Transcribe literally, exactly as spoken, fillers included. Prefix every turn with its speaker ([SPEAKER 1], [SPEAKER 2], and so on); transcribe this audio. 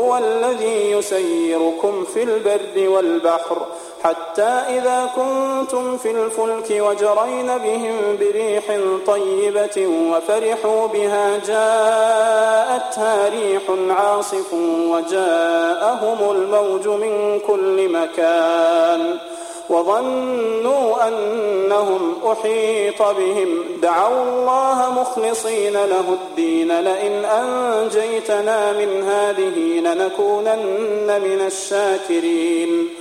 [SPEAKER 1] هو الذي يسيركم في البر والبحر حتى إذا كنتم في الفلك وجرين بهم بريح طيبة وفرحوا بها جاءتها ريح عاصف وجاءهم الموج من كل مكان وظنوا أنهم أحيط بهم دعوا الله مخلصين له الدين لئن أنجيتنا من هذه لنكونن من الشاكرين